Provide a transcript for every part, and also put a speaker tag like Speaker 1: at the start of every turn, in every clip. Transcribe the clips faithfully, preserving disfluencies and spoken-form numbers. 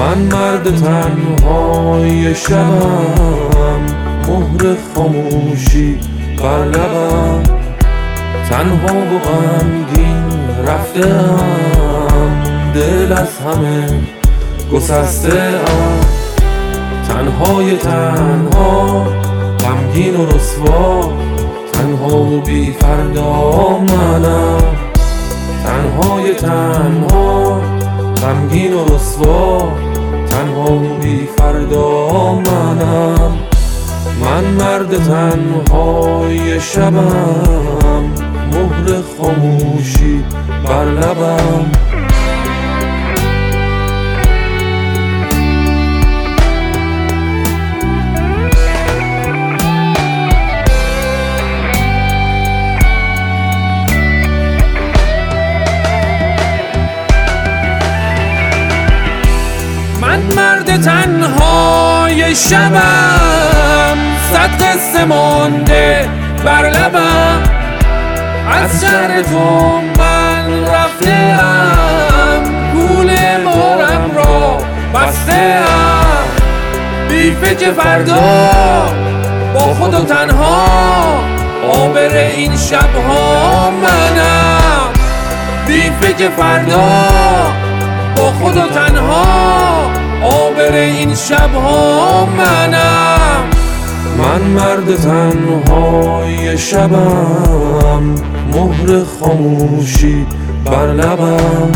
Speaker 1: من مرد تنهای شبم، مهر خاموشی بر لبم، تنها و غمگین رفته‌ام، دل از همه گسسته‌ام، تنهای تنها، غمگین و رسوا، تنها و بی فردا منم، تنهای تنها، غمگین و رسوا، تنها و بی فردا منم. من مرد تنهای شبم، مهر خاموشی بر لبم.
Speaker 2: من مرد تنهای شبم، صد قصه مانده بر لبم، از شهر تو من رفته‌ام، گول بارم را بسته‌ام، بی فکر فردا با خود و تنها، آبر این شبها منم، بی فکر فردا با خود و تنها، آبر این شبها منم.
Speaker 1: من مرد تنهای شبم، مهر خاموشی بر لبم.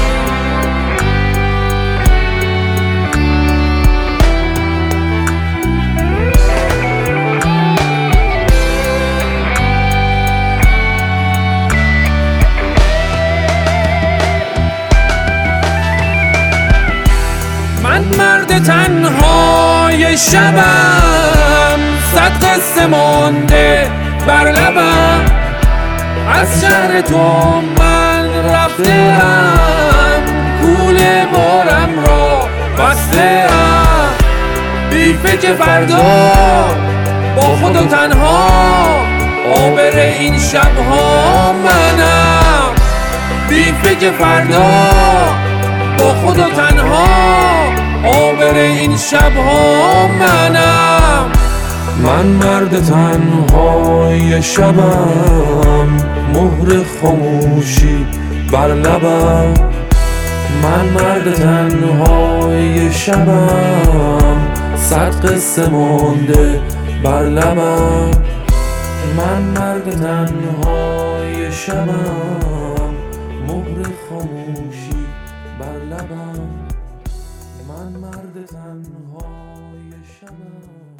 Speaker 2: من مرد تنهای شبم، صد قصه مانده بر لبم، از شهر تو من رفته‌ام، گول بارم را بسته‌ام، بی فکر فردا با خود و تنها، آبر این شبها منم، بی فکر فردا با خود و تنها، آبر این شبها منم.
Speaker 1: من مرد تنهای شبم، مهر خاموشی بر لبم. من مرد تنهای شبم، صد قصه مانده بر لبم. من مرد تنهای شبم، مهر خاموشی بر لبم. من مرد تنهای شبم.